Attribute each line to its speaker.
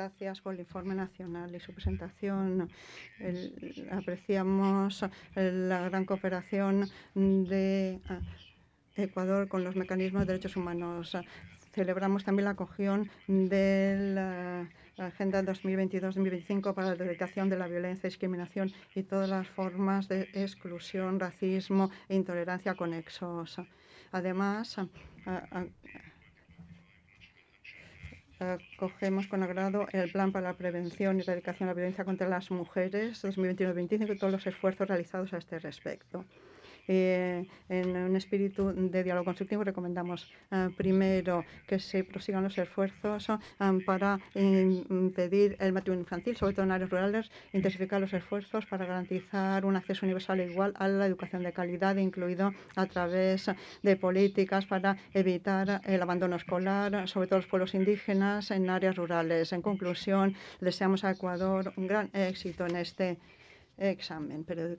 Speaker 1: gracias por el informe nacional y su presentación. Apreciamos la gran cooperación de Ecuador con los mecanismos de derechos humanos. Celebramos también la acogión de la Agenda 2022-2025 para la erradicación de la violencia, discriminación y todas las formas de exclusión, racismo e intolerancia conexos. Además, acogemos con agrado el Plan para la Prevención y Erradicación de la Violencia contra las Mujeres 2021-2025 y todos los esfuerzos realizados a este respecto. En un espíritu de diálogo constructivo recomendamos primero que se prosigan los esfuerzos para impedir el matrimonio infantil, sobre todo en áreas rurales, intensificar los esfuerzos para garantizar un acceso universal e igual a la educación de calidad, incluido a través de políticas para evitar el abandono escolar, sobre todo los pueblos indígenas en áreas rurales. En conclusión, deseamos a Ecuador un gran éxito en este examen.